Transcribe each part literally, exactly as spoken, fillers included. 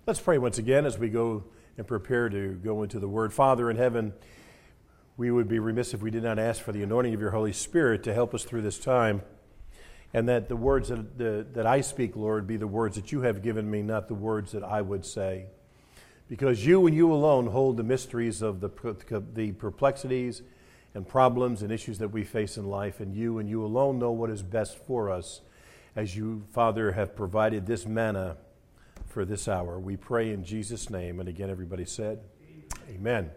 Let's pray once again as we go and prepare to go into the Word. Father in heaven, we would be remiss if we did not ask for the anointing of your Holy Spirit to help us through this time, and that the words that, the, that I speak, Lord, be the words that you have given me, not the words that I would say. Because you and you alone hold the mysteries of the, the perplexities and problems and issues that we face in life, and you and you alone know what is best for us, as you, Father, have provided this manna for this hour. We pray in Jesus' name. And again, everybody said, Amen.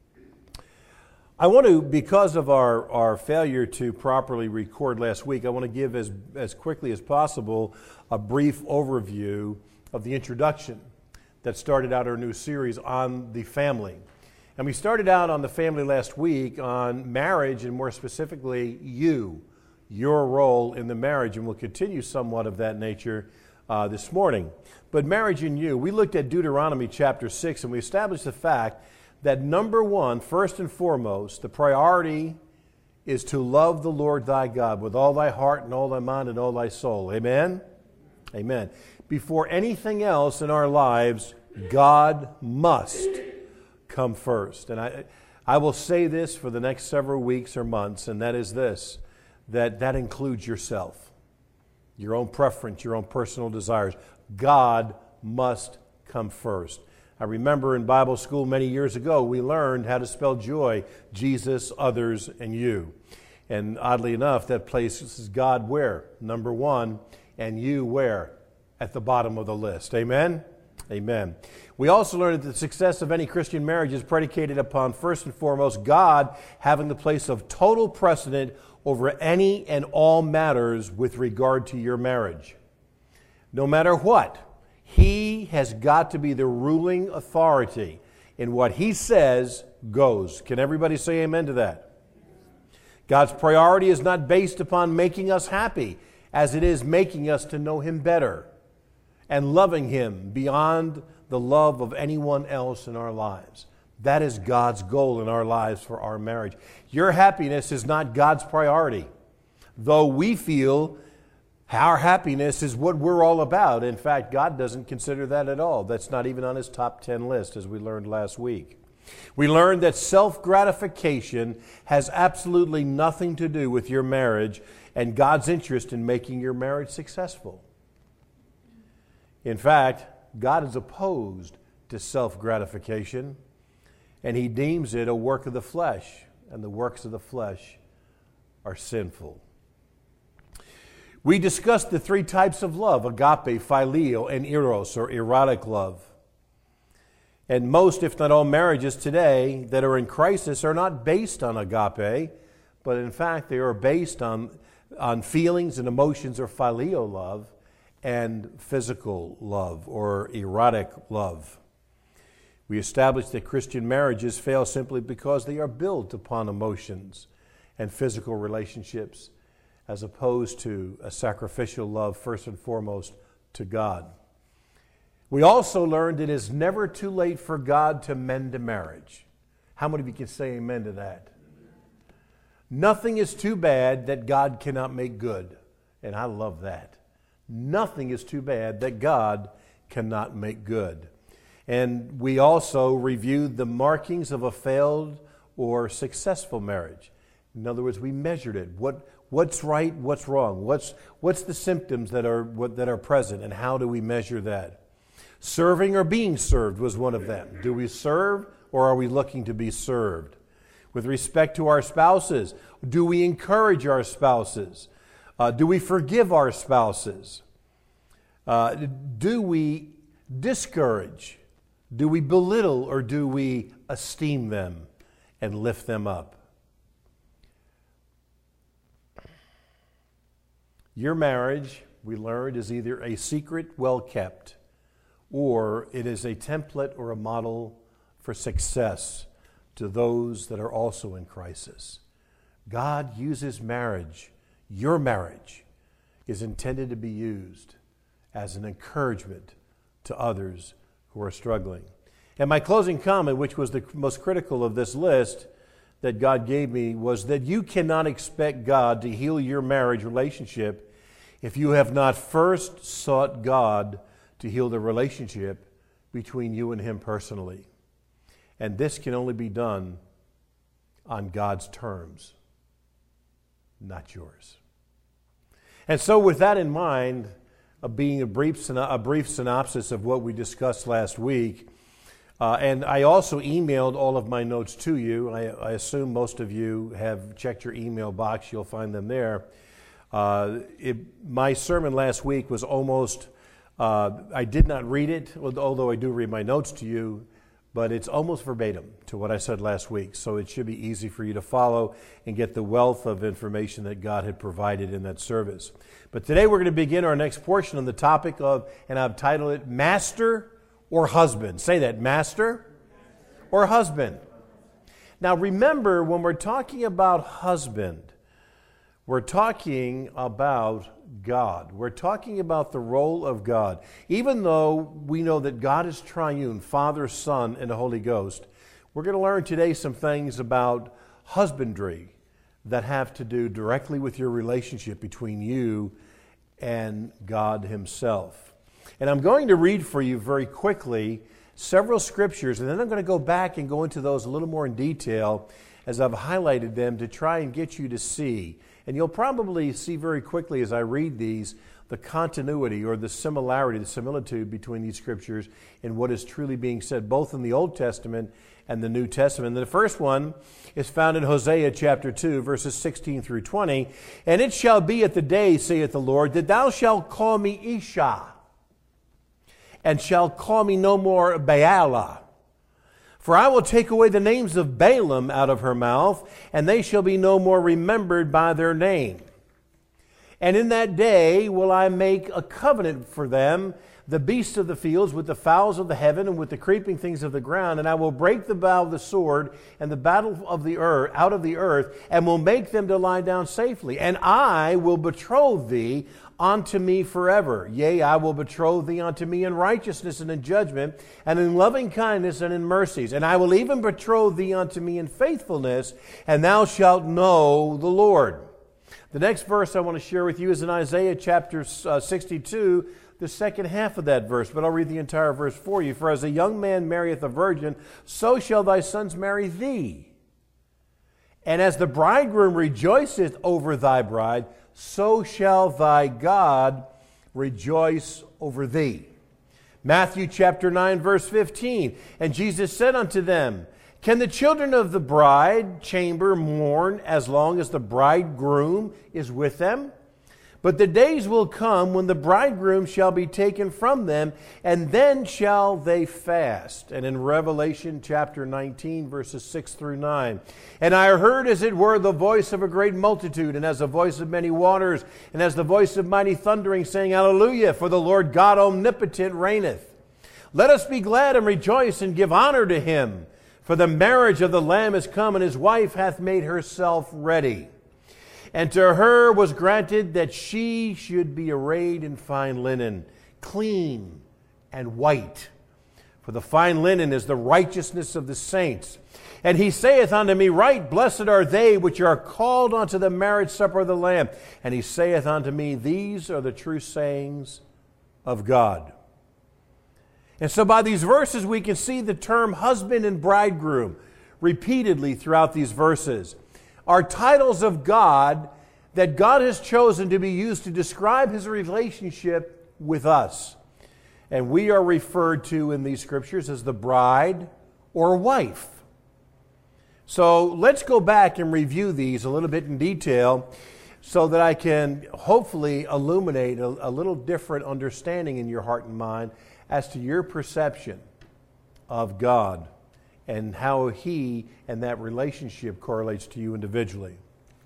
I want to, because of our, our failure to properly record last week, I want to give as, as quickly as possible a brief overview of the introduction that started out our new series on the family. And we started out on the family last week on marriage, and more specifically, you, your role in the marriage, and we'll continue somewhat of that nature uh, this morning. But marriage and you, we looked at Deuteronomy chapter six, and we established the fact that number one, first and foremost, the priority is to love the Lord thy God with all thy heart and all thy mind and all thy soul. Amen? Amen. Before anything else in our lives, God must come first. And I, I will say this for the next several weeks or months, and that is this, that that includes yourself, your own preference, your own personal desires. God must come first. I remember in Bible school many years ago, we learned how to spell joy: Jesus, others, and you. And oddly enough, that places God where? Number one, and you where? At the bottom of the list. Amen? Amen. We also learned that the success of any Christian marriage is predicated upon, first and foremost, God having the place of total precedent over any and all matters with regard to your marriage. No matter what, He has got to be the ruling authority, and what He says goes. Can everybody say amen to that? God's priority is not based upon making us happy, as it is making us to know Him better and loving Him beyond the love of anyone else in our lives. That is God's goal in our lives for our marriage. Your happiness is not God's priority, though we feel our happiness is what we're all about. In fact, God doesn't consider that at all. That's not even on His top ten list, as we learned last week. We learned that self-gratification has absolutely nothing to do with your marriage and God's interest in making your marriage successful. In fact, God is opposed to self-gratification, and He deems it a work of the flesh, and the works of the flesh are sinful. We discussed the three types of love: agape, phileo, and eros, or erotic love. And most, if not all, marriages today that are in crisis are not based on agape, but in fact they are based on, on feelings and emotions, or phileo love, and physical love, or erotic love. We established that Christian marriages fail simply because they are built upon emotions and physical relationships, as opposed to a sacrificial love, first and foremost, to God. We also learned it is never too late for God to mend a marriage. How many of you can say amen to that? Nothing is too bad that God cannot make good, and I love that. Nothing is too bad that God cannot make good. And we also reviewed the markings of a failed or successful marriage. In other words, we measured it. What What's right? What's wrong? What's what's the symptoms that are what, that are present, and how do we measure that? Serving or being served was one of them. Do we serve, or are we looking to be served? With respect to our spouses, do we encourage our spouses? Uh, do we forgive our spouses? Uh, do we discourage? Do we belittle, or do we esteem them and lift them up? Your marriage, we learned, is either a secret well kept, or it is a template or a model for success to those that are also in crisis. God uses marriage. Your marriage is intended to be used as an encouragement to others who are struggling. And my closing comment, which was the most critical of this list that God gave me, was that you cannot expect God to heal your marriage relationship if you have not first sought God to heal the relationship between you and him personally. And this can only be done on God's terms, not yours. And so with that in mind, uh, being a brief, a brief synopsis of what we discussed last week, uh, and I also emailed all of my notes to you. I, I assume most of you have checked your email box. You'll find them there. Uh, it, my sermon last week was almost, uh, I did not read it, although I do read my notes to you, but it's almost verbatim to what I said last week. So it should be easy for you to follow and get the wealth of information that God had provided in that service. But today we're going to begin our next portion on the topic of, and I've titled it, Master or Husband. Say that, Master or Husband. Now remember, when we're talking about husband, we're talking about God. We're talking about the role of God. Even though we know that God is triune, Father, Son, and the Holy Ghost, we're going to learn today some things about husbandry that have to do directly with your relationship between you and God himself. And I'm going to read for you very quickly several scriptures, and then I'm going to go back and go into those a little more in detail as I've highlighted them to try and get you to see. And you'll probably see very quickly as I read these the continuity or the similarity, the similitude between these scriptures and what is truly being said both in the Old Testament and the New Testament. And the first one is found in Hosea chapter two, verses sixteen through twenty. And it shall be at the day, saith the Lord, that thou shalt call me Isha, and shalt call me no more Baalah. For I will take away the names of Balaam out of her mouth, and they shall be no more remembered by their name. And in that day will I make a covenant for them, the beasts of the fields, with the fowls of the heaven, and with the creeping things of the ground. And I will break the bow of the sword and the battle of the earth out of the earth, and will make them to lie down safely. And I will betroth thee unto me forever. Yea, I will betroth thee unto me in righteousness and in judgment, and in loving kindness and in mercies. And I will even betroth thee unto me in faithfulness, and thou shalt know the Lord. The next verse I want to share with you is in Isaiah chapter sixty-two, the second half of that verse, but I'll read the entire verse for you. For as a young man marrieth a virgin, so shall thy sons marry thee. And as the bridegroom rejoiceth over thy bride, so shall thy God rejoice over thee. Matthew chapter nine, verse fifteen. And Jesus said unto them, Can the children of the bride chamber mourn as long as the bridegroom is with them? But the days will come when the bridegroom shall be taken from them, and then shall they fast. And in Revelation chapter nineteen, verses six through nine. And I heard as it were the voice of a great multitude, and as the voice of many waters, and as the voice of mighty thundering, saying, Hallelujah, for the Lord God omnipotent reigneth. Let us be glad and rejoice and give honor to him. For the marriage of the Lamb is come, and his wife hath made herself ready. And to her was granted that she should be arrayed in fine linen, clean and white. For the fine linen is the righteousness of the saints. And he saith unto me, Right blessed are they which are called unto the marriage supper of the Lamb. And he saith unto me, These are the true sayings of God. And so by these verses we can see the term husband and bridegroom repeatedly throughout these verses are titles of God that God has chosen to be used to describe his relationship with us. And we are referred to in these scriptures as the bride or wife. So let's go back and review these a little bit in detail so that I can hopefully illuminate a, a little different understanding in your heart and mind as to your perception of God and how he and that relationship correlates to you individually.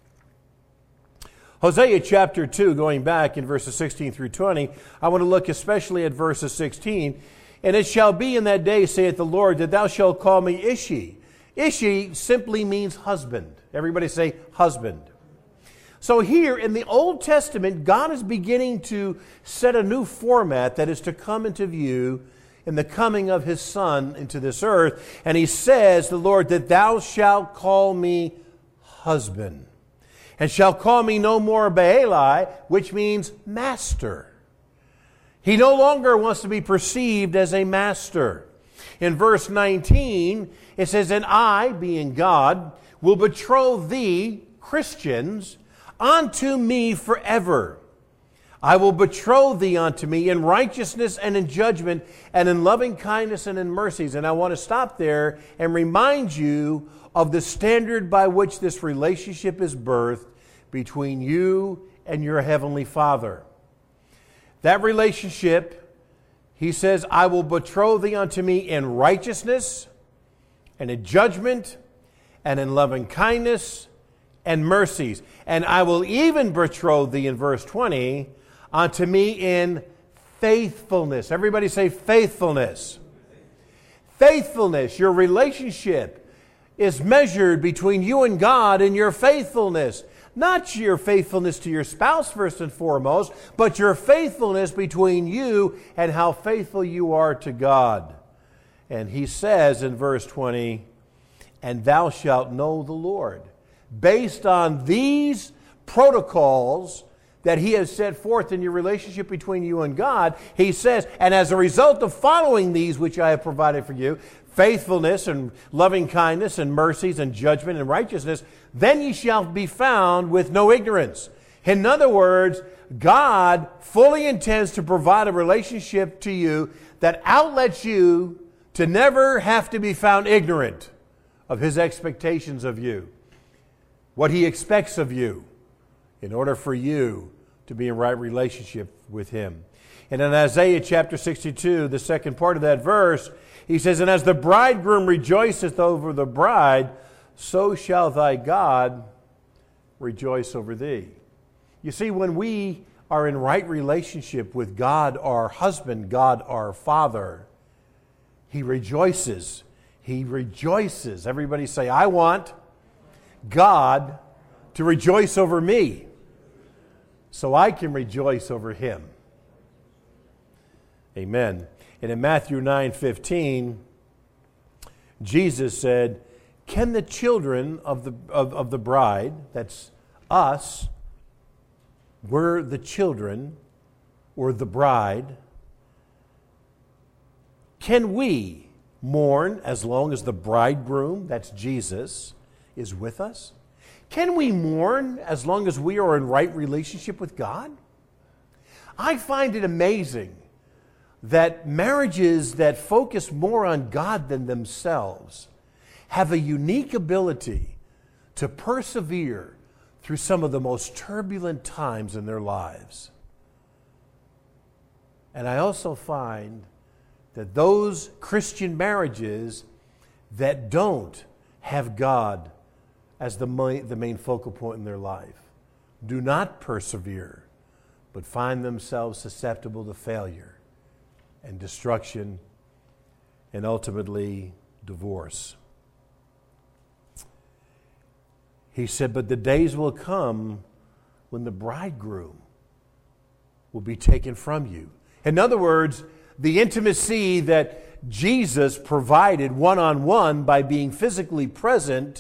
Hosea chapter two, going back in verses sixteen through twenty, I want to look especially at verses sixteen. And it shall be in that day, saith the Lord, that thou shalt call me Ishi. Ishi simply means husband. Everybody say husband. So here in the Old Testament, God is beginning to set a new format that is to come into view in the coming of his Son into this earth. And he says, the Lord, that thou shalt call me husband, and shalt call me no more Baalah, which means master. He no longer wants to be perceived as a master. In verse nineteen, it says, "And I, being God, will betroth thee," Christians, "unto me forever. I will betroth thee unto me in righteousness and in judgment and in loving kindness and in mercies." And I want to stop there and remind you of the standard by which this relationship is birthed between you and your Heavenly Father. That relationship, he says, "I will betroth thee unto me in righteousness and in judgment and in loving kindness and mercies. And I will even betroth thee," in verse twenty, "unto me in faithfulness." Everybody say faithfulness. Faithfulness. Your relationship is measured between you and God in your faithfulness. Not your faithfulness to your spouse first and foremost, but your faithfulness between you and how faithful you are to God. And he says in verse twenty, "And thou shalt know the Lord." Based on these protocols that he has set forth in your relationship between you and God, he says, "And as a result of following these which I have provided for you, faithfulness and loving kindness and mercies and judgment and righteousness, then ye shall be found with no ignorance." In other words, God fully intends to provide a relationship to you that outlets you to never have to be found ignorant of his expectations of you, what he expects of you, in order for you to be in right relationship with him. And in Isaiah chapter sixty-two, the second part of that verse, he says, "And as the bridegroom rejoiceth over the bride, so shall thy God rejoice over thee." You see, when we are in right relationship with God our husband, God our Father, he rejoices. He rejoices. Everybody say, "I want God to rejoice over me so I can rejoice over him." Amen. And in Matthew nine fifteen, Jesus said, "Can the children of the, of, of the bride," that's us, we're the children or the bride, "can we mourn as long as the bridegroom," that's Jesus, "is with us? Can we mourn as long as we are in right relationship with God?" I find it amazing that marriages that focus more on God than themselves have a unique ability to persevere through some of the most turbulent times in their lives. And I also find that those Christian marriages that don't have God as the main, the main focal point in their life do not persevere, but find themselves susceptible to failure and destruction and ultimately divorce. He said, "But the days will come when the bridegroom will be taken from you." In other words, the intimacy that Jesus provided one-on-one by being physically present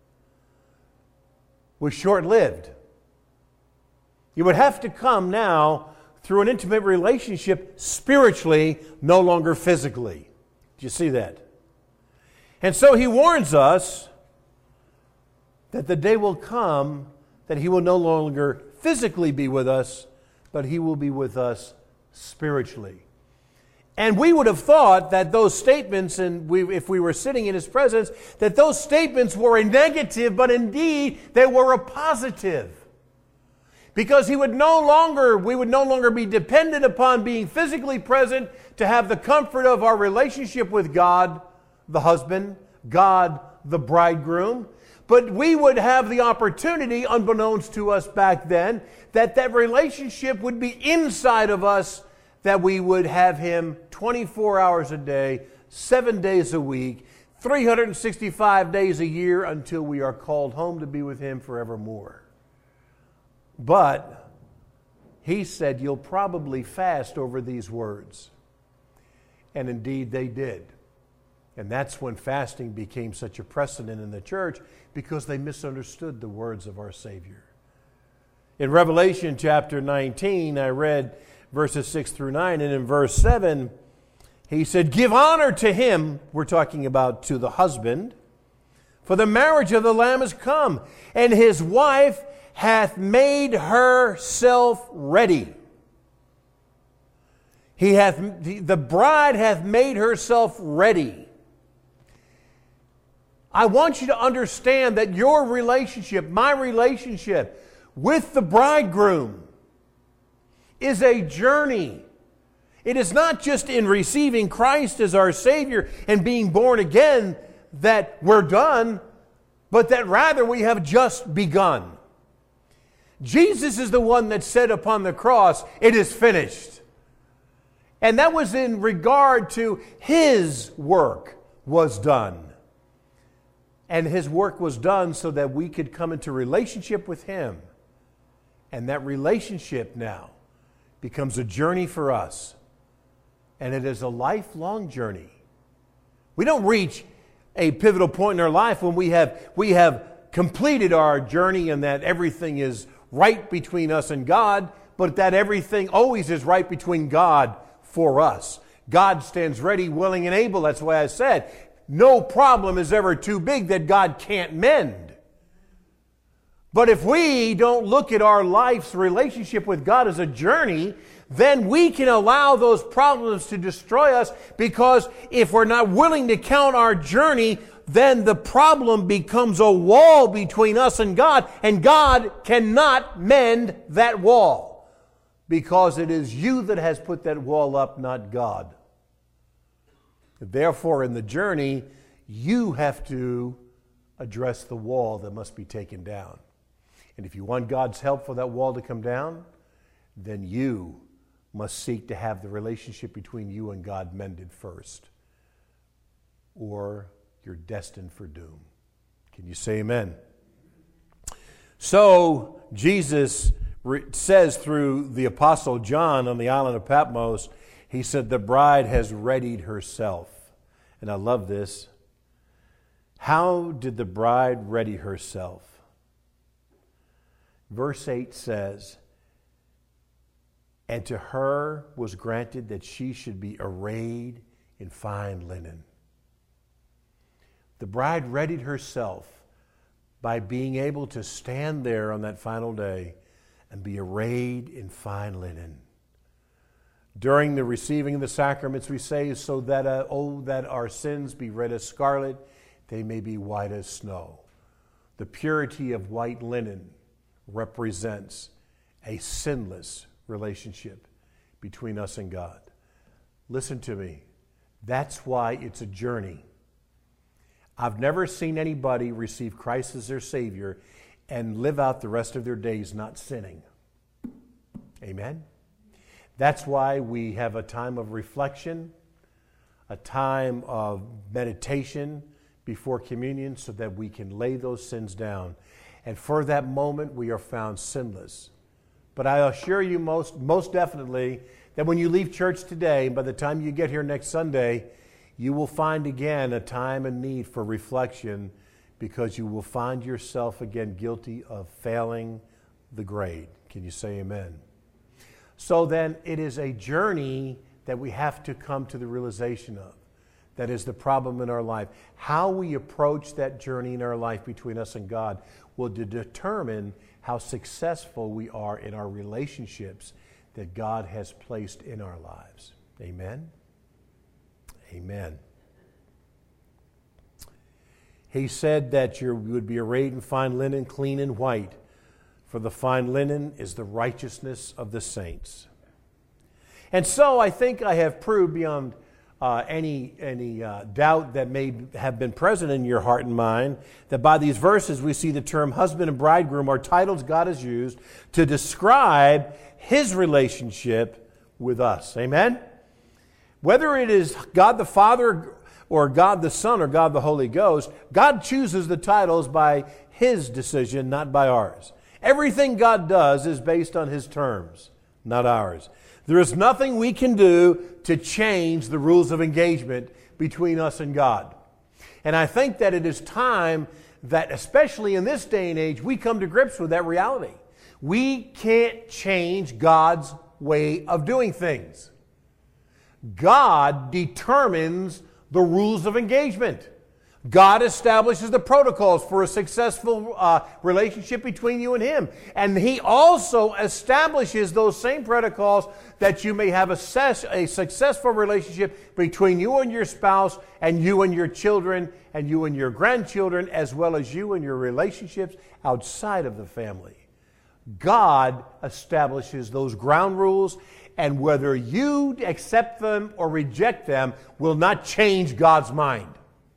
was short-lived. You would have to come now through an intimate relationship spiritually, no longer physically. Do you see that? And so he warns us that the day will come that he will no longer physically be with us, but he will be with us spiritually. And we would have thought that those statements, and we, if we were sitting in his presence, that those statements were a negative, but indeed they were a positive. Because he would no longer, we would no longer be dependent upon being physically present to have the comfort of our relationship with God, the husband, God, the bridegroom. But we would have the opportunity, unbeknownst to us back then, that that relationship would be inside of us, that we would have him twenty-four hours a day, seven days a week, three hundred sixty-five days a year until we are called home to be with him forevermore. But he said, "You'll probably fast over these words." And indeed they did. And that's when fasting became such a precedent in the church, because they misunderstood the words of our Savior. In Revelation chapter nineteen, I read verses six through nine, and in verse seven, He said, give honor to him, we're talking about to the husband, for the marriage of the Lamb is come, and his wife hath made herself ready. He hath, the bride hath made herself ready. I want you to understand that your relationship, my relationship with the bridegroom is a journey. It is not just in receiving Christ as our Savior and being born again that we're done, but that rather we have just begun. Jesus is the one that said upon the cross, it is finished. And that was in regard to His work was done. And His work was done so that we could come into relationship with Him. And that relationship now becomes a journey for us. And it is a lifelong journey. We don't reach a pivotal point in our life when we have, we have completed our journey and that everything is right between us and God, but that everything always is right between God for us. God stands ready, willing, and able. That's why I said, no problem is ever too big that God can't mend. But if we don't look at our life's relationship with God as a journey, then we can allow those problems to destroy us, because if we're not willing to count our journey, then the problem becomes a wall between us and God, and God cannot mend that wall, because it is you that has put that wall up, not God. Therefore, in the journey, you have to address the wall that must be taken down. And if you want God's help for that wall to come down, then you must seek to have the relationship between you and God mended first, or you're destined for doom. Can you say amen? So, Jesus says through the Apostle John on the island of Patmos, he said, the bride has readied herself. And I love this. How did the bride ready herself? Verse eight says, and to her was granted that she should be arrayed in fine linen. The bride readied herself by being able to stand there on that final day and be arrayed in fine linen. During the receiving of the sacraments, we say, so that, uh, oh, that our sins be red as scarlet, they may be white as snow. The purity of white linen represents a sinless relationship between us and God. Listen to me. That's why it's a journey. I've never seen anybody receive Christ as their Savior and live out the rest of their days not sinning. Amen? That's why we have a time of reflection, a time of meditation before communion, so that we can lay those sins down. And for that moment, we are found sinless. But I assure you most, most definitely that when you leave church today, by the time you get here next Sunday, you will find again a time and need for reflection, because you will find yourself again guilty of failing the grade. Can you say amen? So then it is a journey that we have to come to the realization of. That is the problem in our life. How we approach that journey in our life between us and God will de- determine how successful we are in our relationships that God has placed in our lives. Amen? Amen. He said that you would be arrayed in fine linen, clean and white, for the fine linen is the righteousness of the saints. And so I think I have proved beyond uh, any, any uh, doubt that may have been present in your heart and mind that by these verses we see the term husband and bridegroom are titles God has used to describe His relationship with us. Amen? Whether it is God the Father or God the Son or God the Holy Ghost, God chooses the titles by His decision, not by ours. Everything God does is based on His terms, not ours. There is nothing we can do to change the rules of engagement between us and God. And I think that it is time that, especially in this day and age, we come to grips with that reality. We can't change God's way of doing things. God determines the rules of engagement. God establishes the protocols for a successful uh, relationship between you and Him. And He also establishes those same protocols that you may have a, ses- a successful relationship between you and your spouse, and you and your children, and you and your grandchildren, as well as you and your relationships outside of the family. God establishes those ground rules, and whether you accept them or reject them will not change God's mind.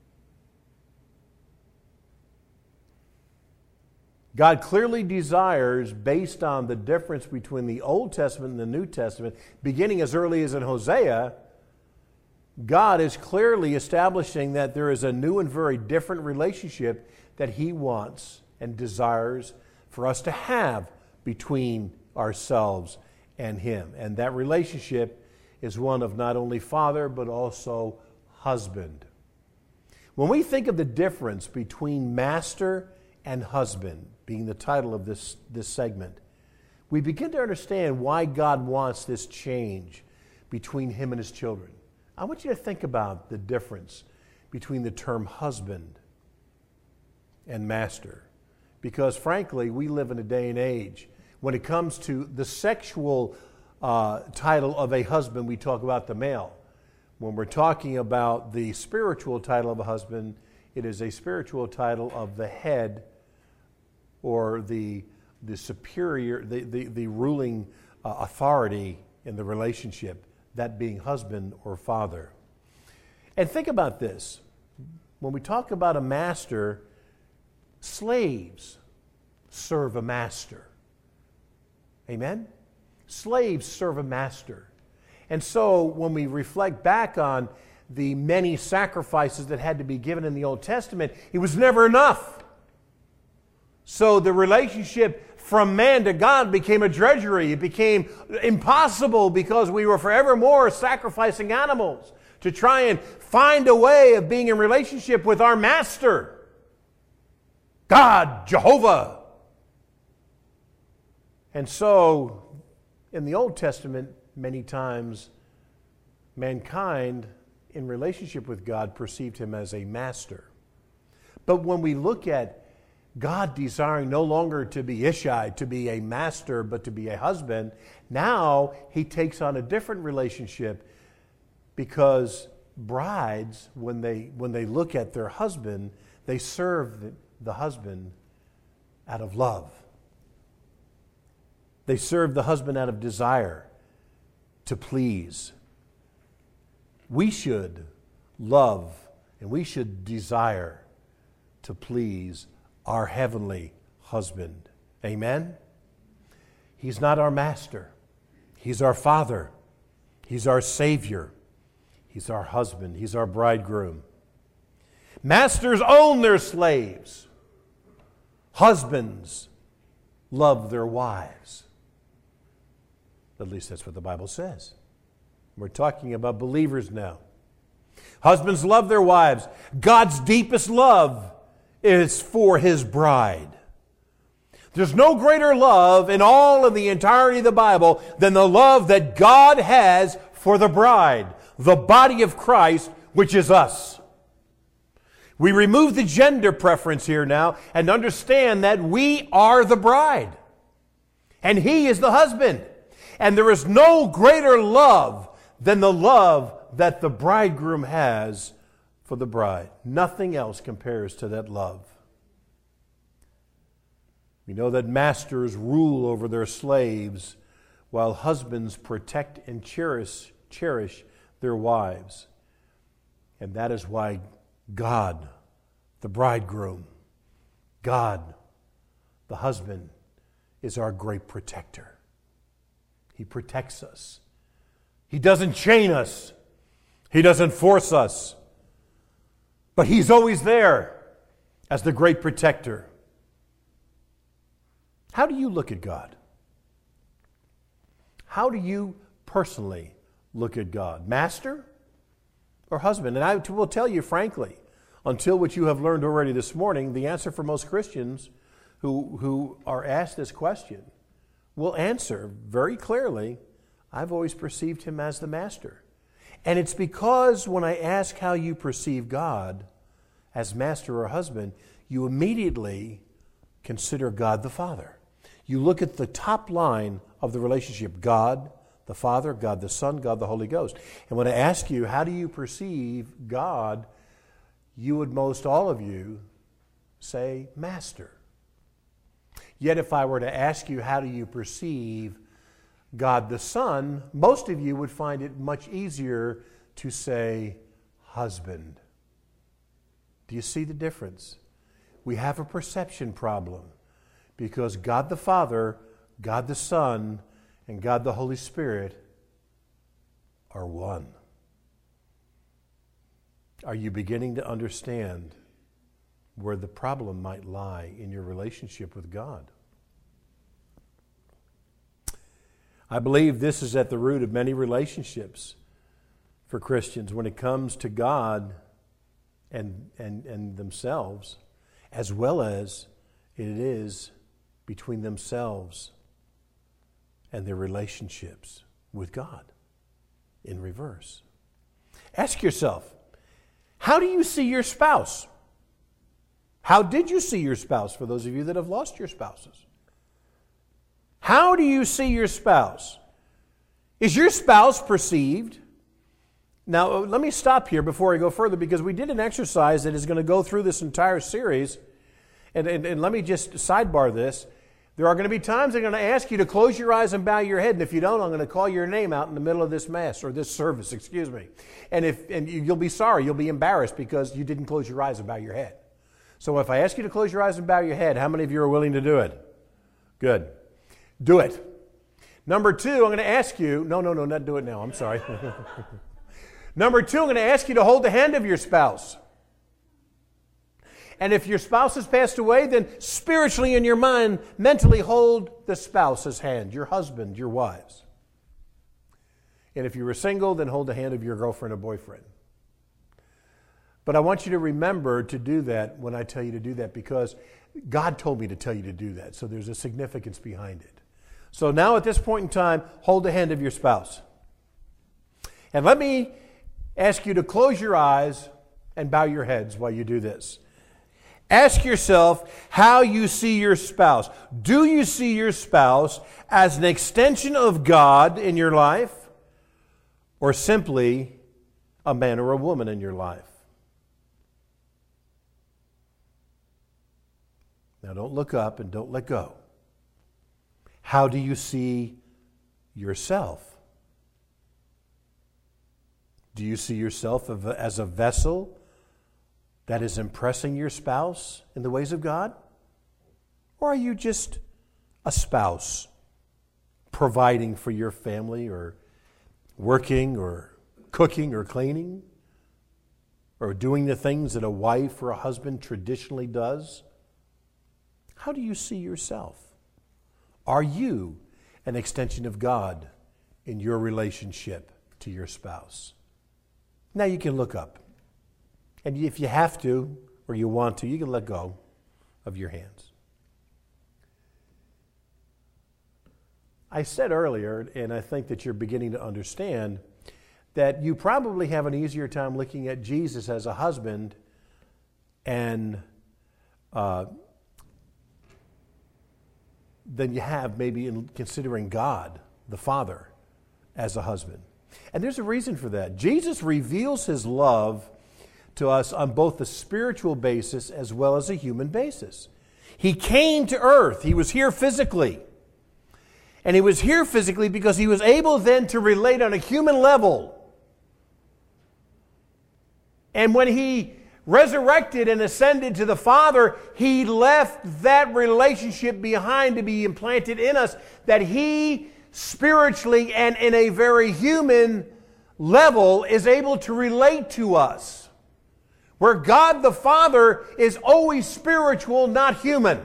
God clearly desires, based on the difference between the Old Testament and the New Testament, beginning as early as in Hosea, God is clearly establishing that there is a new and very different relationship that He wants and desires for us to have between ourselves and Him. And that relationship is one of not only father, but also husband. When we think of the difference between master and husband, being the title of this, this segment, we begin to understand why God wants this change between Him and His children. I want you to think about the difference between the term husband and master. Because frankly, we live in a day and age when it comes to the sexual uh, title of a husband, we talk about the male. When we're talking about the spiritual title of a husband, it is a spiritual title of the head, or the, the superior, the, the, the ruling uh, authority in the relationship, that being husband or father. And think about this. When we talk about a master, slaves serve a master. Amen? Slaves serve a master. And so when we reflect back on the many sacrifices that had to be given in the Old Testament, it was never enough. So the relationship from man to God became a drudgery. It became impossible because we were forevermore sacrificing animals to try and find a way of being in relationship with our master, God, Jehovah. And so in the Old Testament, many times mankind in relationship with God perceived Him as a master. But when we look at God desiring no longer to be Ishai, to be a master, but to be a husband, now He takes on a different relationship, because brides, when they, when they look at their husband, they serve the, the husband out of love. They serve the husband out of desire to please. We should love and we should desire to please our heavenly husband. Amen? He's not our master. He's our Father. He's our Savior. He's our husband. He's our bridegroom. Masters own their slaves. Husbands love their wives. At least that's what the Bible says. We're talking about believers now. Husbands love their wives. God's deepest love is for His bride. There's no greater love in all of the entirety of the Bible than the love that God has for the bride, the body of Christ, which is us. We remove the gender preference here now and understand that we are the bride and He is the husband. And there is no greater love than the love that the bridegroom has for the bride. Nothing else compares to that love. We know that masters rule over their slaves while husbands protect and cherish, cherish their wives. And that is why God, the bridegroom, God, the husband, is our great protector. He protects us. He doesn't chain us. He doesn't force us. But He's always there as the great protector. How do you look at God? How do you personally look at God? Master or husband? And I will tell you frankly, until what you have learned already this morning, the answer for most Christians who, who are asked this question will answer very clearly, I've always perceived Him as the master. And it's because when I ask how you perceive God as master or husband, you immediately consider God the Father. You look at the top line of the relationship, God the Father, God the Son, God the Holy Ghost. And when I ask you, how do you perceive God, you would most all of you say, Master. Yet if I were to ask you, how do you perceive God the Son, most of you would find it much easier to say, Husband. Do you see the difference? We have a perception problem because God the Father, God the Son, and God the Holy Spirit are one. Are you beginning to understand where the problem might lie in your relationship with God? I believe this is at the root of many relationships for Christians when it comes to God and, and, and themselves, as well as it is between themselves and their relationships with God in reverse. Ask yourself, how do you see your spouse? How did you see your spouse, for those of you that have lost your spouses? How do you see your spouse? Is your spouse perceived? Now, let me stop here before I go further, because we did an exercise that is going to go through this entire series. And, and, and let me just sidebar this. There are going to be times I'm going to ask you to close your eyes and bow your head. And if you don't, I'm going to call your name out in the middle of this mass, or this service, excuse me. And, if, and you'll be sorry, you'll be embarrassed because you didn't close your eyes and bow your head. So if I ask you to close your eyes and bow your head, how many of you are willing to do it? Good. Do it. Number two, I'm going to ask you, no, no, no, not do it now, I'm sorry. Number two, I'm going to ask you to hold the hand of your spouse. And if your spouse has passed away, then spiritually in your mind, mentally hold the spouse's hand, your husband, your wives. And if you were single, then hold the hand of your girlfriend or boyfriend. But I want you to remember to do that when I tell you to do that, because God told me to tell you to do that. So there's a significance behind it. So now at this point in time, hold the hand of your spouse. And let me ask you to close your eyes and bow your heads while you do this. Ask yourself how you see your spouse. Do you see your spouse as an extension of God in your life, or simply a man or a woman in your life? Now don't look up and don't let go. How do you see yourself? Do you see yourself as a vessel that is impressing your spouse in the ways of God? Or are you just a spouse providing for your family, or working or cooking or cleaning, or doing the things that a wife or a husband traditionally does? How do you see yourself? Are you an extension of God in your relationship to your spouse? Now you can look up. And if you have to, or you want to, you can let go of your hands. I said earlier, and I think that you're beginning to understand, that you probably have an easier time looking at Jesus as a husband and uh, than you have maybe in considering God, the Father, as a husband. And there's a reason for that. Jesus reveals His love to us on both a spiritual basis as well as a human basis. He came to earth. He was here physically. And He was here physically because He was able then to relate on a human level. And when He resurrected and ascended to the Father, He left that relationship behind to be implanted in us, that He spiritually and in a very human level is able to relate to us. Where God the Father is always spiritual, not human.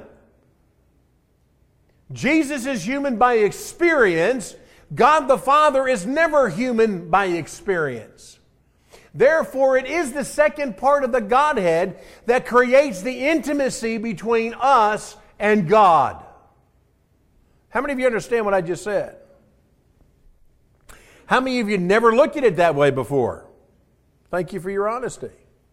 Jesus is human by experience. God the Father is never human by experience. Therefore, it is the second part of the Godhead that creates the intimacy between us and God. How many of you understand what I just said? How many of you never looked at it that way before? Thank you for your honesty.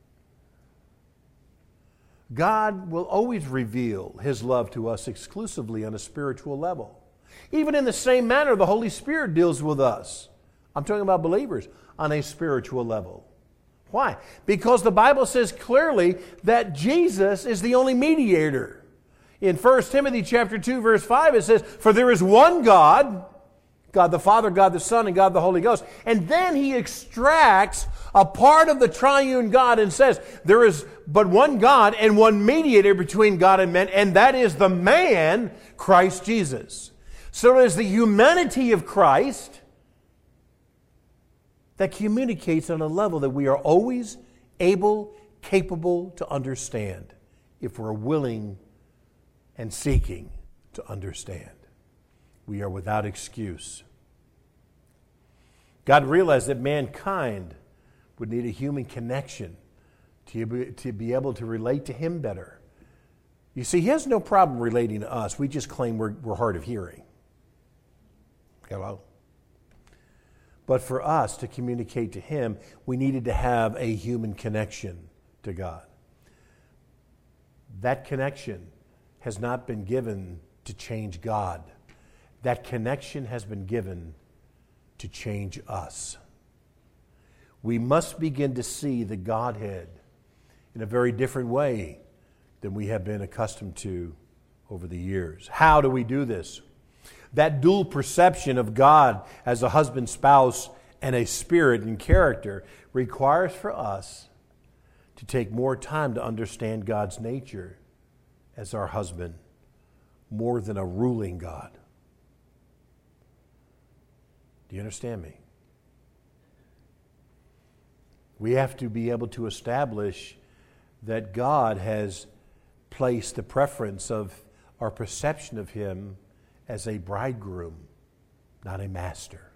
God will always reveal His love to us exclusively on a spiritual level. Even in the same manner, the Holy Spirit deals with us. I'm talking about believers on a spiritual level. Why? Because the Bible says clearly that Jesus is the only mediator. In First Timothy chapter two, verse five, it says, "For there is one God, God the Father, God the Son, and God the Holy Ghost." And then he extracts a part of the triune God and says, there is but one God and one mediator between God and men, and that is the man, Christ Jesus. So it is the humanity of Christ that communicates on a level that we are always able, capable to understand if we're willing and seeking to understand. We are without excuse. God realized that mankind would need a human connection to be, to be able to relate to Him better. You see, He has no problem relating to us. We just claim we're, we're hard of hearing. Hello? But for us to communicate to Him, we needed to have a human connection to God. That connection has not been given to change God. That connection has been given to change us. We must begin to see the Godhead in a very different way than we have been accustomed to over the years. How do we do this? That dual perception of God as a husband, spouse, and a spirit and character requires for us to take more time to understand God's nature as our husband, more than a ruling God. Do you understand me? We have to be able to establish that God has placed the preference of our perception of Him as a bridegroom, not a master.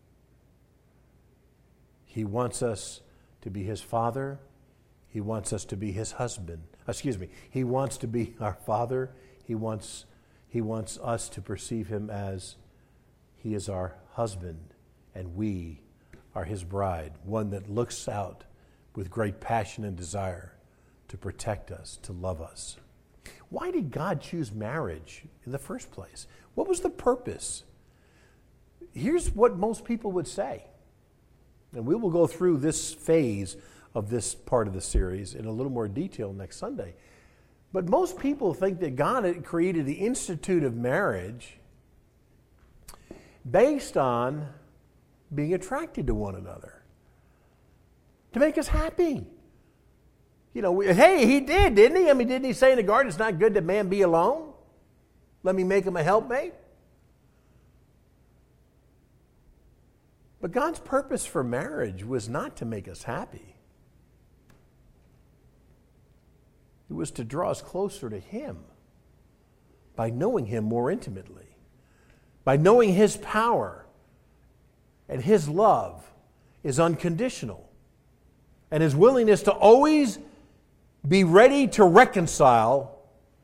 He wants us to be His father. He wants us to be His husband. Excuse me. He wants to be our father. He wants, he wants us to perceive Him as He is our husband and we are His bride, one that looks out with great passion and desire to protect us, to love us. Why did God choose marriage in the first place? What was the purpose? Here's what most people would say. And we will go through this phase of this part of the series in a little more detail next Sunday. But most people think that God had created the institute of marriage based on being attracted to one another, to make us happy. You know, we, hey, He did, didn't He? I mean, didn't He say in the garden, it's not good that man be alone? Let me make him a helpmate. But God's purpose for marriage was not to make us happy. It was to draw us closer to Him by knowing Him more intimately, by knowing His power. And His love is unconditional. And His willingness to always be ready to reconcile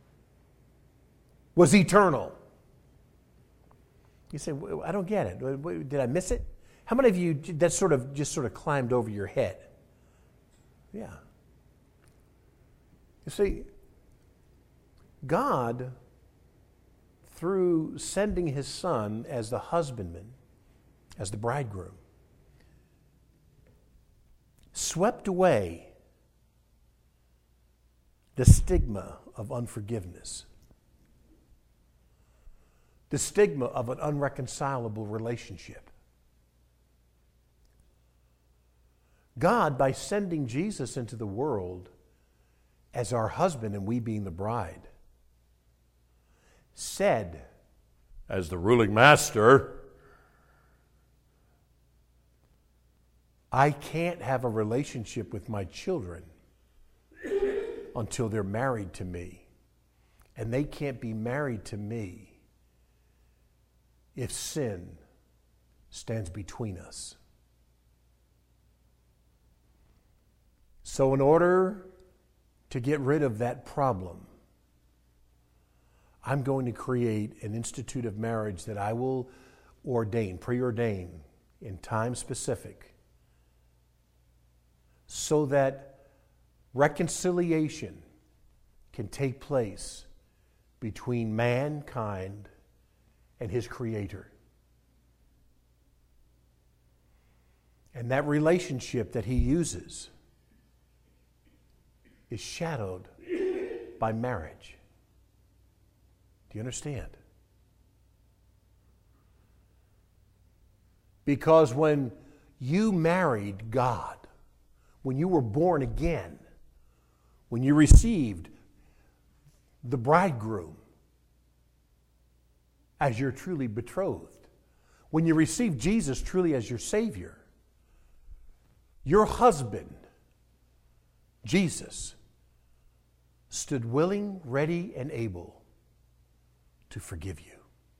was eternal. You say, I don't get it. Did I miss it? How many of you, that sort of just sort of climbed over your head? Yeah. You see, God, through sending His Son as the husbandman, as the bridegroom, swept away the stigma of unforgiveness, the stigma of an unreconcilable relationship. God, by sending Jesus into the world as our husband and we being the bride, said, as the ruling master, I can't have a relationship with my children until they're married to me. And they can't be married to me if sin stands between us. So in order to get rid of that problem, I'm going to create an institute of marriage that I will ordain, preordain, in time specific so that reconciliation can take place between mankind and his Creator. And that relationship that he uses is shadowed by marriage. Do you understand? Because when you married God, when you were born again, when you received the bridegroom as your truly betrothed, when you received Jesus truly as your Savior, your husband, Jesus, stood willing, ready, and able to forgive you.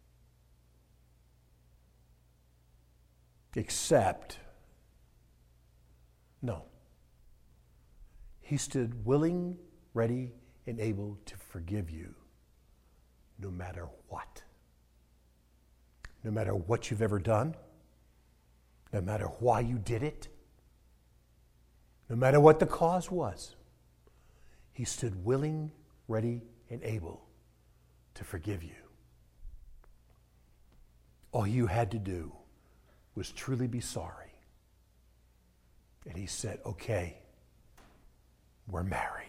Except, no. He stood willing, ready, and able to forgive you no matter what. No matter what you've ever done, no matter why you did it, no matter what the cause was. He stood willing, ready, and able to forgive you. All you had to do was truly be sorry. And he said, okay, we're married.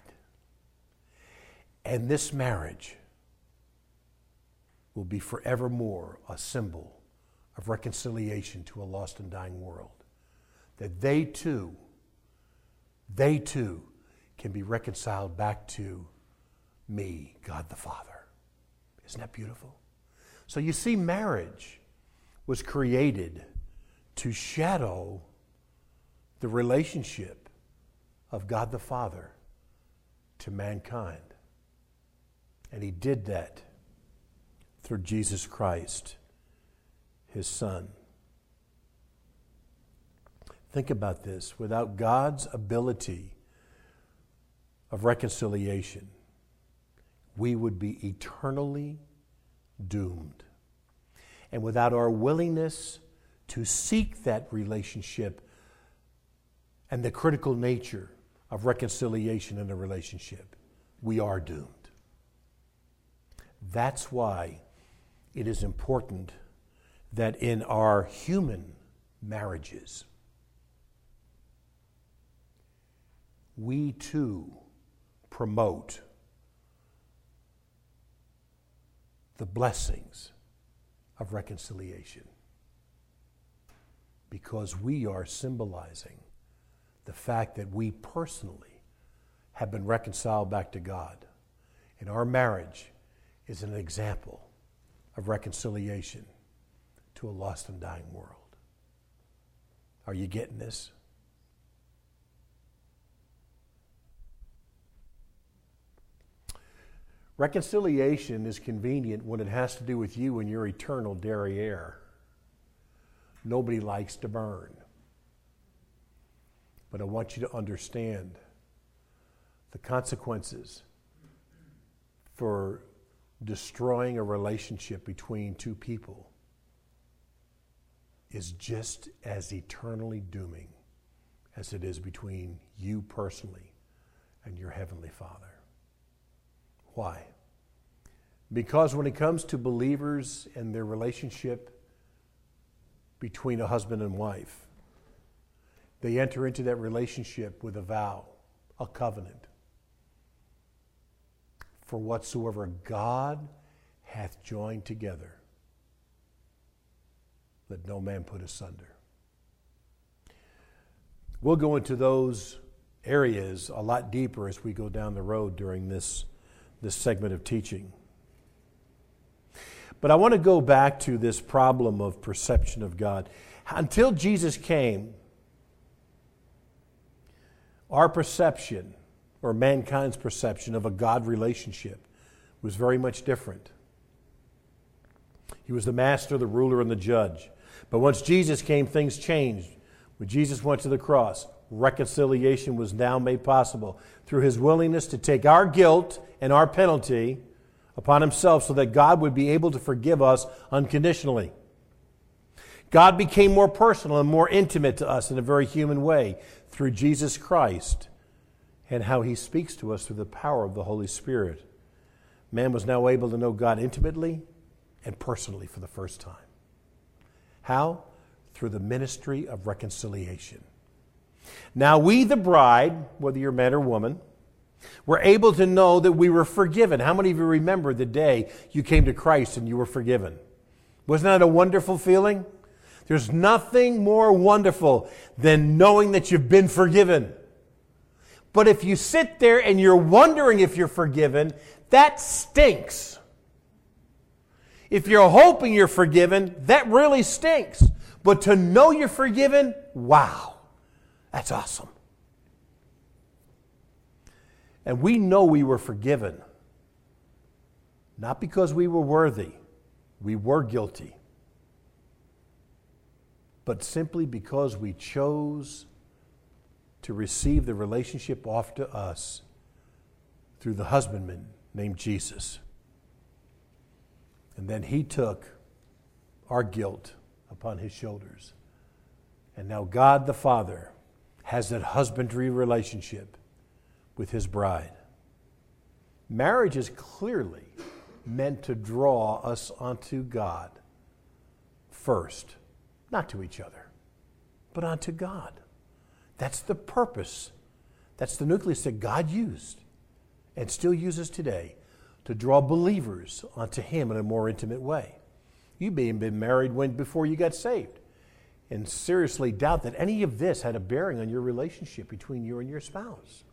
And this marriage will be forevermore a symbol of reconciliation to a lost and dying world. That they too, they too can be reconciled back to me, God the Father. Isn't that beautiful? So you see, marriage was created to shadow the relationship of God the Father to mankind. And he did that through Jesus Christ, his Son. Think about this. Without God's ability of reconciliation, we would be eternally doomed. And without our willingness to seek that relationship and the critical nature of reconciliation in a relationship, we are doomed. That's why it is important that in our human marriages, we too promote the blessings of reconciliation, because we are symbolizing the fact that we personally have been reconciled back to God. And our marriage is an example of reconciliation to a lost and dying world. Are you getting this? Reconciliation is convenient when it has to do with you and your eternal derriere. Nobody likes to burn. But I want you to understand the consequences for destroying a relationship between two people is just as eternally dooming as it is between you personally and your Heavenly Father. Why? Because when it comes to believers and their relationship between a husband and wife, they enter into that relationship with a vow, a covenant. For whatsoever God hath joined together, let no man put asunder. We'll go into those areas a lot deeper as we go down the road during this, this segment of teaching. But I want to go back to this problem of perception of God. Until Jesus came, our perception, or mankind's perception of a God relationship, was very much different. He was the master, the ruler, and the judge. But once Jesus came, things changed. When Jesus went to the cross, reconciliation was now made possible through his willingness to take our guilt and our penalty upon himself so that God would be able to forgive us unconditionally. God became more personal and more intimate to us in a very human way through Jesus Christ and how he speaks to us through the power of the Holy Spirit. Man was now able to know God intimately and personally for the first time. How? Through the ministry of reconciliation. Now we, the bride, whether you're man or woman, were able to know that we were forgiven. How many of you remember the day you came to Christ and you were forgiven? Wasn't that a wonderful feeling? There's nothing more wonderful than knowing that you've been forgiven. But if you sit there and you're wondering if you're forgiven, that stinks. If you're hoping you're forgiven, that really stinks. But to know you're forgiven, wow, that's awesome. And we know we were forgiven, not because we were worthy, we were guilty, but simply because we chose to receive the relationship offered to us through the husbandman named Jesus. And then he took our guilt upon his shoulders. And now God the Father has that husbandry relationship with his bride. Marriage is clearly meant to draw us onto God first, not to each other, but onto God. That's the purpose. That's the nucleus that God used and still uses today to draw believers onto him in a more intimate way. You may have been married when before you got saved and seriously doubt that any of this had a bearing on your relationship between you and your spouse.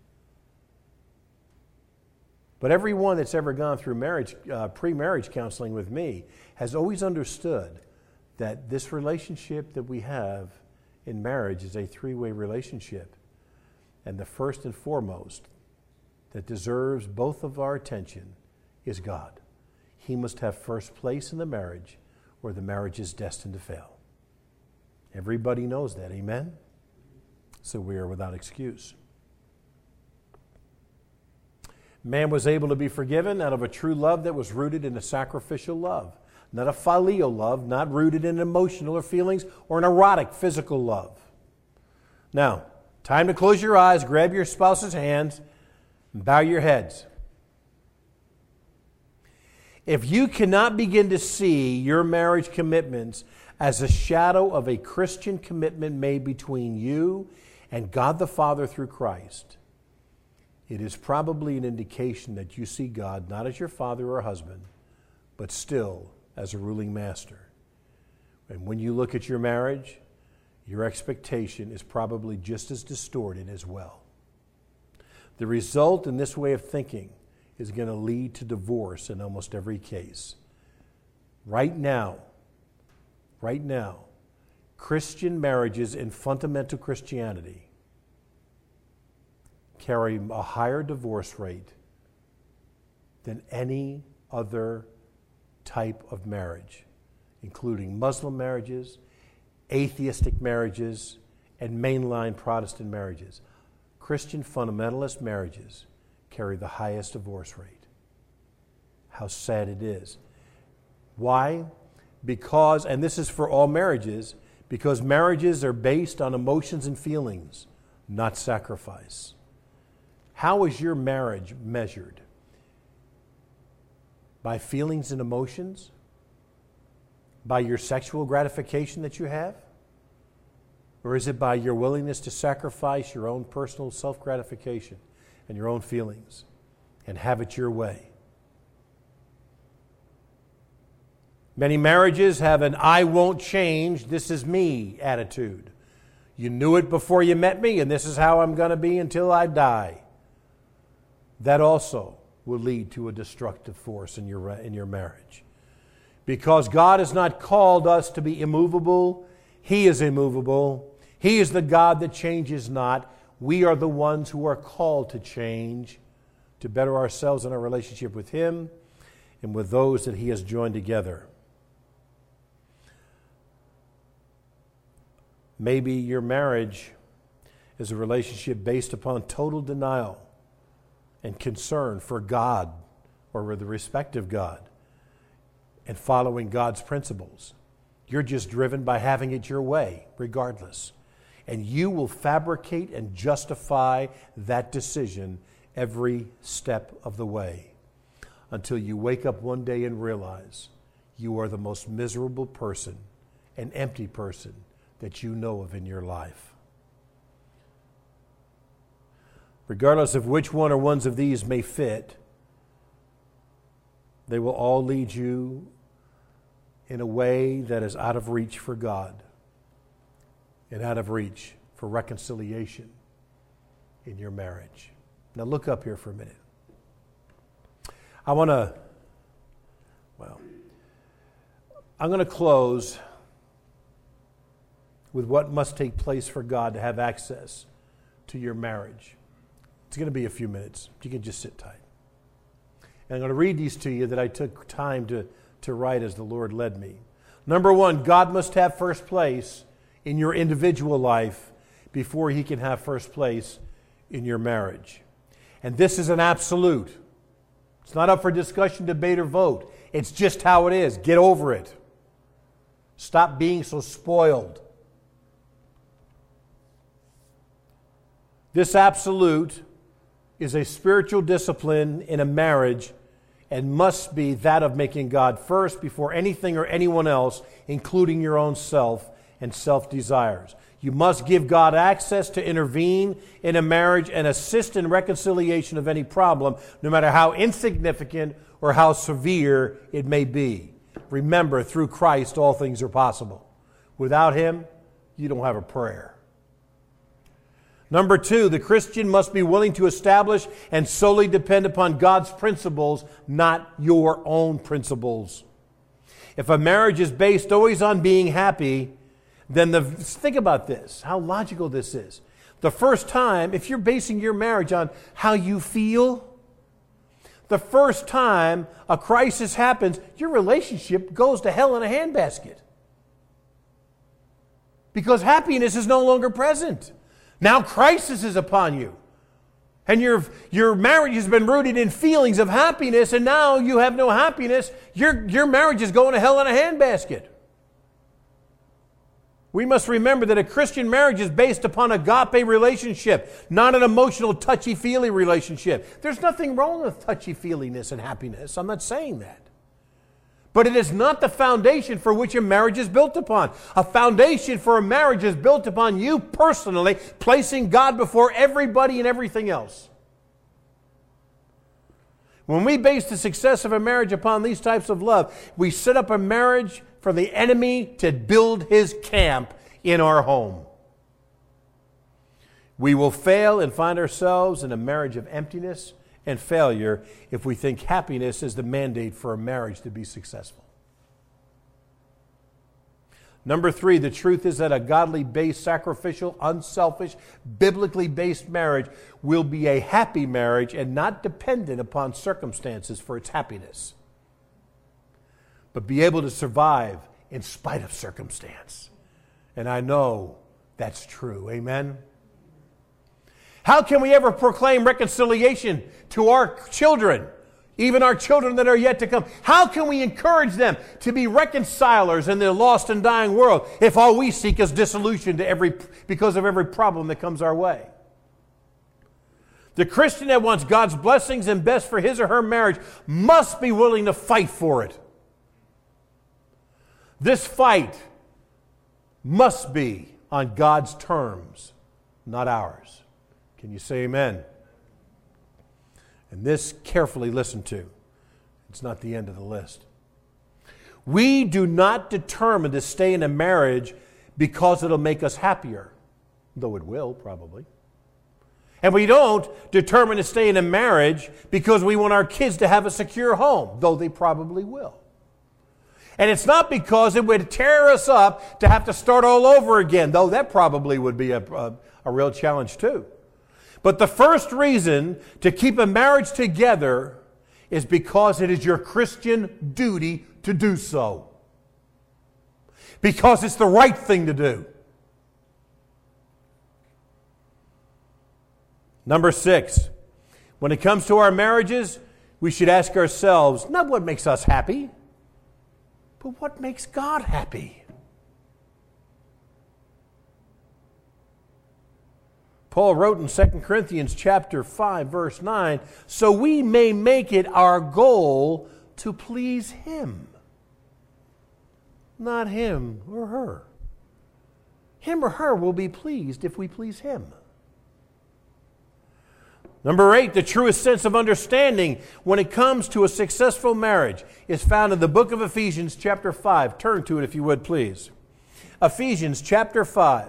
But everyone that's ever gone through marriage, uh, pre-marriage counseling with me has always understood that this relationship that we have in marriage is a three-way relationship. And the first and foremost that deserves both of our attention is God. He must have first place in the marriage or the marriage is destined to fail. Everybody knows that, amen? So we are without excuse. Man was able to be forgiven out of a true love that was rooted in a sacrificial love, not a phileo love, not rooted in emotional or feelings or an erotic physical love. Now, time to close your eyes, grab your spouse's hands, and bow your heads. If you cannot begin to see your marriage commitments as a shadow of a Christian commitment made between you and God the Father through Christ, it is probably an indication that you see God not as your father or husband, but still as a ruling master. And when you look at your marriage, your expectation is probably just as distorted as well. The result in this way of thinking is going to lead to divorce in almost every case. Right now, right now, Christian marriages in fundamental Christianity carry a higher divorce rate than any other type of marriage, including Muslim marriages, atheistic marriages, and mainline Protestant marriages. Christian fundamentalist marriages carry the highest divorce rate. How sad it is. Why? Because, and this is for all marriages, because marriages are based on emotions and feelings, not sacrifice. How is your marriage measured? By feelings and emotions? By your sexual gratification that you have? Or is it by your willingness to sacrifice your own personal self-gratification and your own feelings and have it your way? Many marriages have an I won't change, this is me attitude. You knew it before you met me, and this is how I'm going to be until I die. That also will lead to a destructive force in your, in your marriage. Because God has not called us to be immovable. He is immovable. He is the God that changes not. We are the ones who are called to change, to better ourselves in our relationship with Him and with those that He has joined together. Maybe your marriage is a relationship based upon total denial and concern for God or with the respect of God and following God's principles. You're just driven by having it your way, regardless. And you will fabricate and justify that decision every step of the way until you wake up one day and realize you are the most miserable person, an empty person that you know of in your life. Regardless of which one or ones of these may fit, they will all lead you in a way that is out of reach for God and out of reach for reconciliation in your marriage. Now look up here for a minute. I want to, well, I'm going to close with what must take place for God to have access to your marriage. It's going to be a few minutes. You can just sit tight. And I'm going to read these to you that I took time to, to write as the Lord led me. Number one, God must have first place in your individual life before He can have first place in your marriage. And this is an absolute. It's not up for discussion, debate, or vote. It's just how it is. Get over it. Stop being so spoiled. This absolute is a spiritual discipline in a marriage and must be that of making God first before anything or anyone else, including your own self and self-desires. You must give God access to intervene in a marriage and assist in reconciliation of any problem, no matter how insignificant or how severe it may be. Remember, through Christ, all things are possible. Without Him, you don't have a prayer. Number two, the Christian must be willing to establish and solely depend upon God's principles, not your own principles. If a marriage is based always on being happy, then the, think about this, how logical this is. The first time, if you're basing your marriage on how you feel, the first time a crisis happens, your relationship goes to hell in a handbasket. Because happiness is no longer present. Now crisis is upon you. And your, your marriage has been rooted in feelings of happiness, and now you have no happiness. Your, your marriage is going to hell in a handbasket. We must remember that a Christian marriage is based upon agape relationship, not an emotional touchy-feely relationship. There's nothing wrong with touchy-feeliness and happiness. I'm not saying that. But it is not the foundation for which a marriage is built upon. A foundation for a marriage is built upon you personally placing God before everybody and everything else. When we base the success of a marriage upon these types of love, we set up a marriage for the enemy to build his camp in our home. We will fail and find ourselves in a marriage of emptiness and failure if we think happiness is the mandate for a marriage to be successful. Number three, the truth is that a godly-based, sacrificial, unselfish, biblically-based marriage will be a happy marriage and not dependent upon circumstances for its happiness, but be able to survive in spite of circumstance. And I know that's true. Amen? How can we ever proclaim reconciliation to our children, even our children that are yet to come? How can we encourage them to be reconcilers in their lost and dying world if all we seek is dissolution to every, because of every problem that comes our way? The Christian that wants God's blessings and best for his or her marriage must be willing to fight for it. This fight must be on God's terms, not ours. Can you say amen? And this, carefully listen to. It's not the end of the list. We do not determine to stay in a marriage because it'll make us happier, though it will probably. And we don't determine to stay in a marriage because we want our kids to have a secure home, though they probably will. And it's not because it would tear us up to have to start all over again, though that probably would be a, a, a real challenge too. But the first reason to keep a marriage together is because it is your Christian duty to do so. Because it's the right thing to do. Number six, when it comes to our marriages, we should ask ourselves, not what makes us happy, but what makes God happy? Paul wrote in Second Corinthians chapter five, verse nine, so we may make it our goal to please Him. Not him or her. Him or her will be pleased if we please Him. Number eight, the truest sense of understanding when it comes to a successful marriage is found in the book of Ephesians chapter five. Turn to it if you would, please. Ephesians chapter five.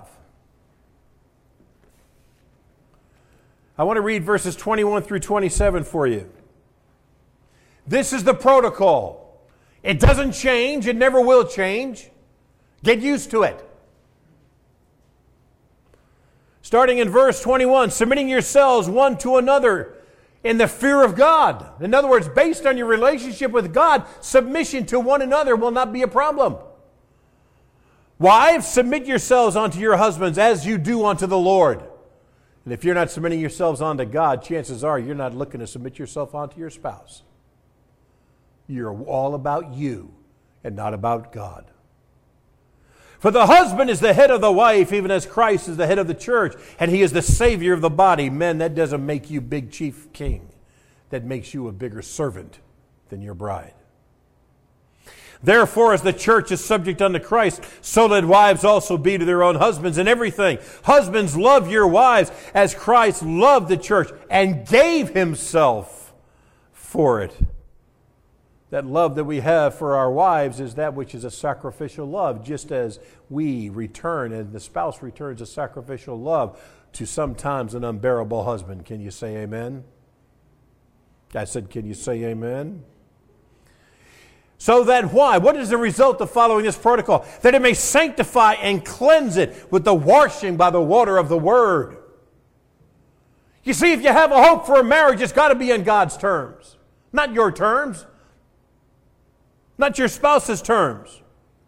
I want to read verses twenty-one through twenty-seven for you. This is the protocol. It doesn't change. It never will change. Get used to it. Starting in verse twenty-one, submitting yourselves one to another in the fear of God. In other words, based on your relationship with God, submission to one another will not be a problem. Wives, submit yourselves unto your husbands as you do unto the Lord. And if you're not submitting yourselves unto God, chances are you're not looking to submit yourself unto your spouse. You're all about you and not about God. For the husband is the head of the wife, even as Christ is the head of the church, and He is the Savior of the body. Men, that doesn't make you big chief king. That makes you a bigger servant than your bride. Therefore, as the church is subject unto Christ, so let wives also be to their own husbands in everything. Husbands, love your wives as Christ loved the church and gave Himself for it. That love that we have for our wives is that which is a sacrificial love, just as we return and the spouse returns a sacrificial love to sometimes an unbearable husband. Can you say amen? I said, can you say amen? So that why? What is the result of following this protocol? That it may sanctify and cleanse it with the washing by the water of the Word. You see, if you have a hope for a marriage, it's got to be in God's terms, not your terms. Not your spouse's terms.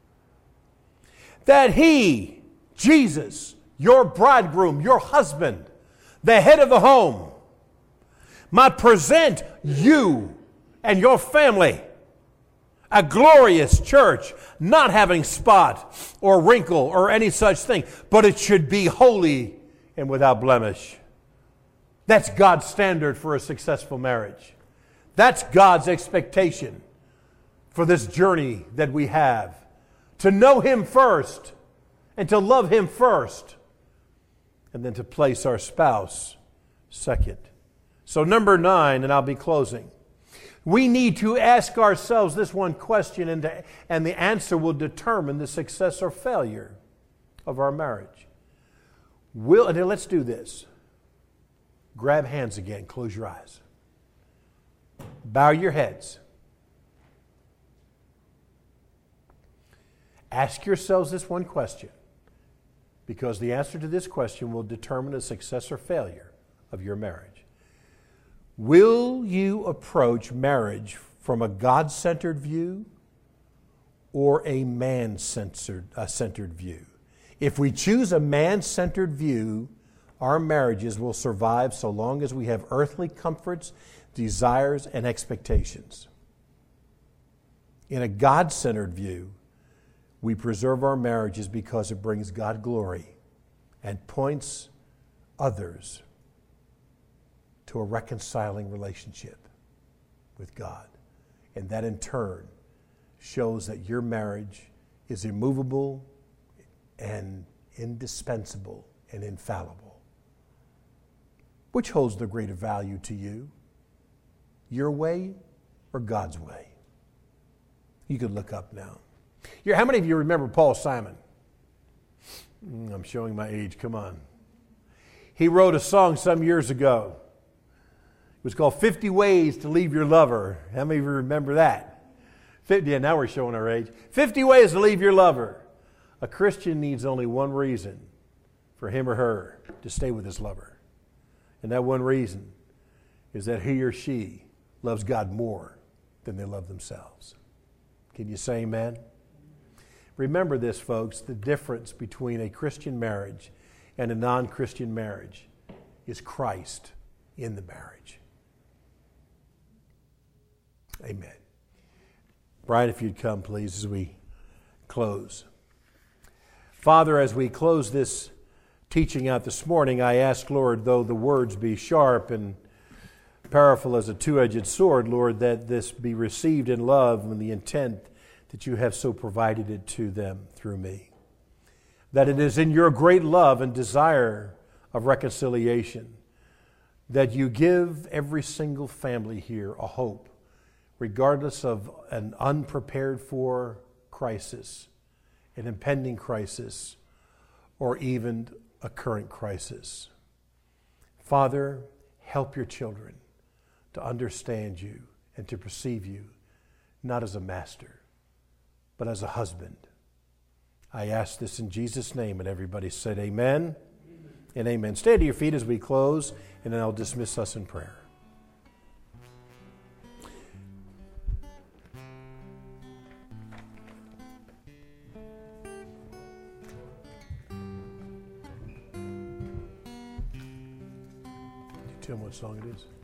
That He, Jesus, your bridegroom, your husband, the head of the home, might present you and your family a glorious church, not having spot or wrinkle or any such thing, but it should be holy and without blemish. That's God's standard for a successful marriage. That's God's expectation for this journey that we have. To know Him first and to love Him first, and then to place our spouse second. So number nine, and I'll be closing. We need to ask ourselves this one question, and, to, and the answer will determine the success or failure of our marriage. Will, and let's do this. Grab hands again. Close your eyes. Bow your heads. Ask yourselves this one question, because the answer to this question will determine the success or failure of your marriage. Will you approach marriage from a God-centered view or a man-centered uh, centered view? If we choose a man-centered view, our marriages will survive so long as we have earthly comforts, desires, and expectations. In a God-centered view, we preserve our marriages because it brings God glory and points others to a reconciling relationship with God. And that in turn shows that your marriage is immovable and indispensable and infallible. Which holds the greater value to you? Your way or God's way? You could look up now. You're, how many of you remember Paul Simon? I'm showing my age, come on. He wrote a song some years ago. It was called fifty Ways to Leave Your Lover. How many of you remember that? fifty, yeah, now we're showing our age. fifty Ways to Leave Your Lover. A Christian needs only one reason for him or her to stay with his lover. And that one reason is that he or she loves God more than they love themselves. Can you say amen? Remember this, folks, the difference between a Christian marriage and a non-Christian marriage is Christ in the marriage. Amen. Brian, if you'd come, please, as we close. Father, as we close this teaching out this morning, I ask, Lord, though the words be sharp and powerful as a two-edged sword, Lord, that this be received in love and the intent that you have so provided it to them through me. That it is in your great love and desire of reconciliation that you give every single family here a hope, regardless of an unprepared for crisis, an impending crisis, or even a current crisis. Father, help your children to understand you and to perceive you, not as a master, but as a husband. I ask this in Jesus' name, and everybody said amen, amen. And amen. Stand to your feet as we close, and then I'll dismiss us in prayer. Tell them what song it is.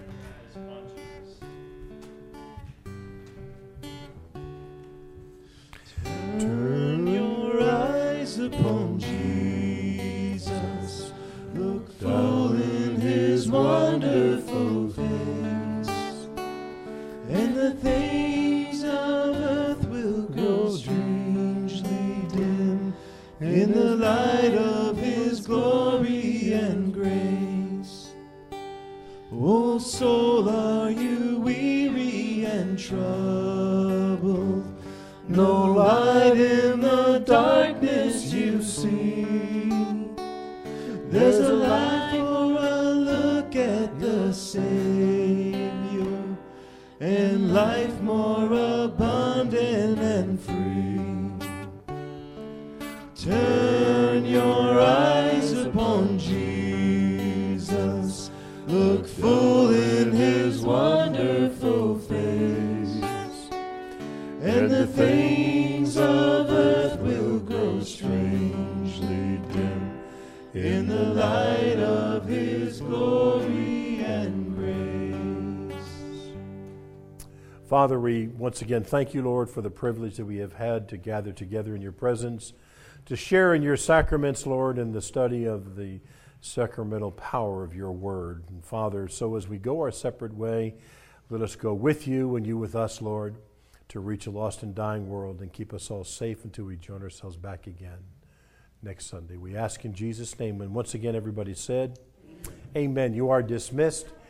Turn your eyes upon Jesus. Look full in his wonderful face, and the things of earth will grow strangely dim in the light of his glory and grace. O soul, are you weary and troubled? No light in the darkness you see. There's a light for a look at the Savior, and life more abundant and free. Turn your eyes upon Jesus. Look full in his wonderful face, and the things of earth will grow strangely dim in the light of his glory and grace. Father, we once again thank you, Lord, for the privilege that we have had to gather together in your presence, to share in your sacraments, Lord, in the study of the sacramental power of your word. And Father, so as we go our separate way, let us go with you and you with us, Lord, to reach a lost and dying world and keep us all safe until we join ourselves back again next Sunday. We ask in Jesus' name. And once again, everybody said, amen. Amen. You are dismissed.